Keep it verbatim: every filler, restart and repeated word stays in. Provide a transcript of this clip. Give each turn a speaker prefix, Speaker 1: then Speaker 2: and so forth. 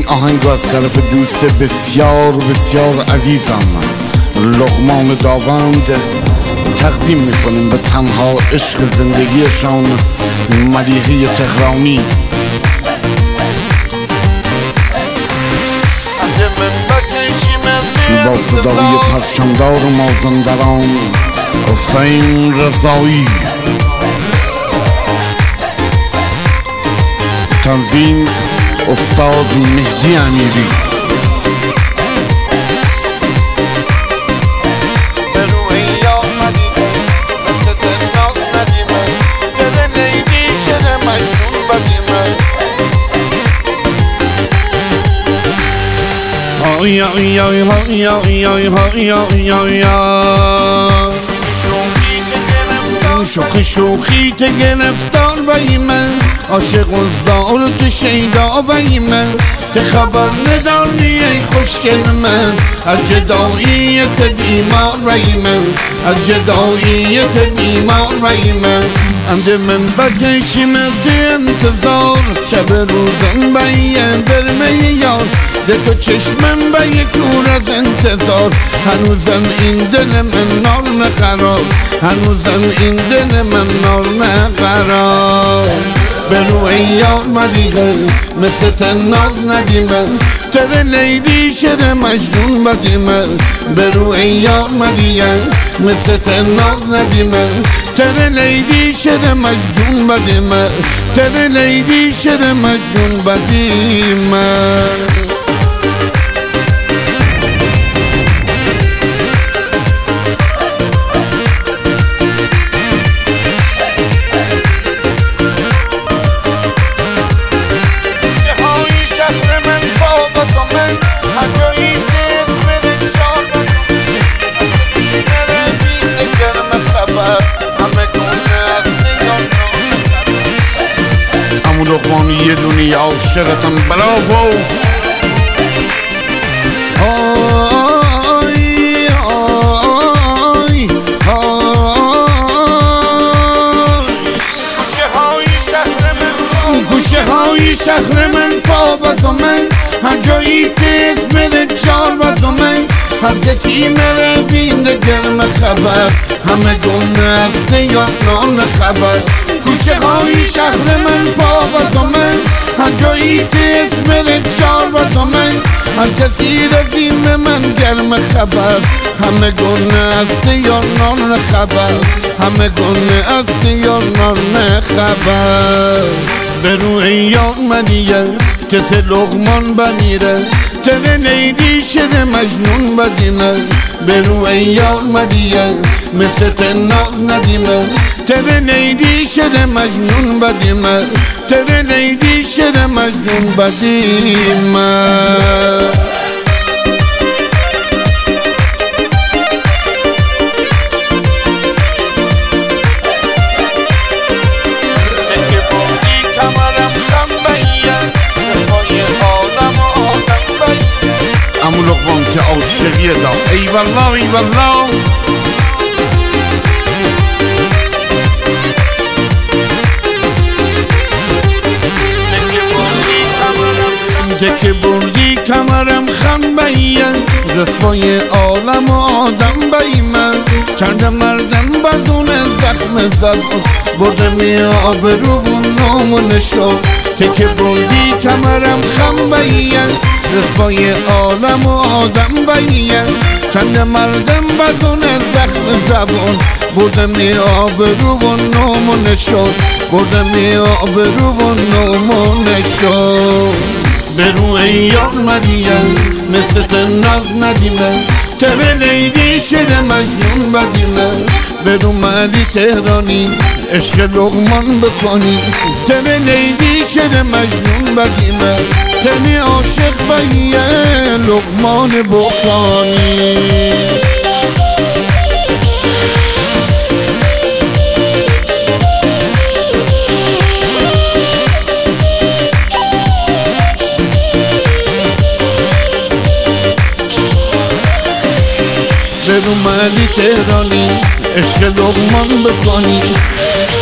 Speaker 1: آهنگ از طرف دوست بسیار بسیار عزیزم لقمان داوند تقدیم میکنیم به تنها عشق زندگیشان ملیحه تهرانی. با صدای پرچمدار مازندران حسین رضایی، تنظیم استاد مهدی امیری. آی آی آی آی آی آی آی آی آی شوخی شوخی ته گرفتار بایی من، عاشق و زار تو شیدا بایی من، ته خبر نداری ای خوشگل من، از جداییت بیمار بایی من، از جداییت بیمار بایی من. اند من بکشیم از انتظار، شب روزم بایی برمه یار، ده تو چشمم به یک نور از انتظار، هنوزم این دل من نار نقرار، هنوزم این دل من نار نقرار. برو ای یار مدیگه مثل تناز ندیمه، تر لیلی شر مجنون بدیمه. برو ای یار مدیگه مثل تناز ندیمه، تر لیلی شر مجنون بدیمه، تر لیلی شر مجنون بدیمه. امو لقمان یه دونی عاشقتم براوو. آی آی آی گوشه های شهر من پا بزا من، هر جایی تیز بره چار بزا من، هر کسی مره بینده گرم خبر، همه گونه است یا نان خبر. کوچه های شهر من پا بزا من، هر جایی تیز بره چار بزا من، هر کسی رزیم من گرم خبر، همه گونه است یا نان خبر، همه گونه است یا نان خبر. برو ای یار منیه کسی لقمان بمیره، تر لیلی شده مجنون بدیمه. برو ای یار منیه مثل تناز ندیمه، تر لیلی شده مجنون بدیمه، تر لیلی شده مجنون بدیمه. امو لقمان که عاشقیه دا ای والله ای والله. که بردی کمرم خم بیه، رسوای عالم و آدم بی من، چند مردم بدون زخم زد برده می آبرو و نامونشو. که بردی کمرم خم بیه، رسوای عالم و آدم بیه، چند مردم بدون زخم زبون برده می آبرو و نامونشو، برده می آبرو و نامونشو. برو ای یار مدیه مثل تناز ندیمه، تر لیلی شده مجنون بدیمه. برو مدی تهرانی عشق لقمان بکنی، تر لیلی شده مجنون بدیمه، تنی عاشق بیه لقمان بکنی. برو مدی تهرانی عشق لقمان بکنی،